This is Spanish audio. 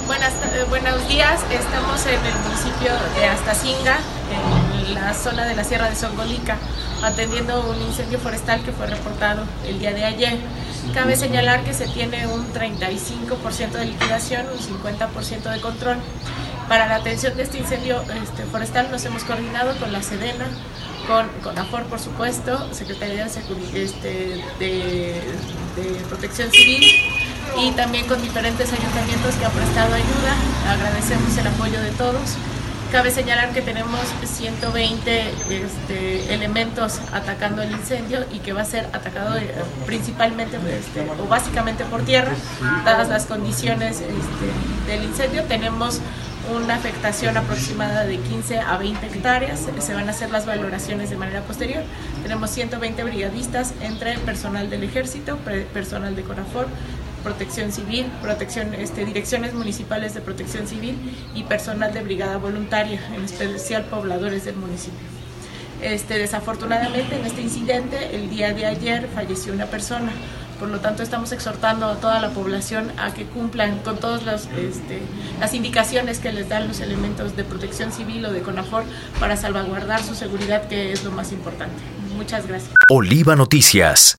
Buenos días, estamos en el municipio de Astacinga, en la zona de la Sierra de Songolica, atendiendo un incendio forestal que fue reportado el día de ayer. Cabe señalar que se tiene un 35% de liquidación, un 50% de control. Para la atención de este incendio forestal nos hemos coordinado con la Sedena, con AFOR, por supuesto, Secretaría de Protección Civil, y también con diferentes ayuntamientos que han prestado ayuda. Agradecemos el apoyo de todos. Cabe señalar que tenemos 120 elementos atacando el incendio y que va a ser atacado principalmente o básicamente por tierra, dadas las condiciones del incendio. Tenemos una afectación aproximada de 15 a 20 hectáreas, se van a hacer las valoraciones de manera posterior. Tenemos 120 brigadistas entre personal del Ejército, personal de CONAFOR, Protección Civil, direcciones municipales de Protección Civil y personal de brigada voluntaria, en especial pobladores del municipio. Desafortunadamente en este incidente el día de ayer falleció una persona, por lo tanto estamos exhortando a toda la población a que cumplan con todas las indicaciones que les dan los elementos de Protección Civil o de CONAFOR para salvaguardar su seguridad, que es lo más importante. Muchas gracias. Oliva Noticias.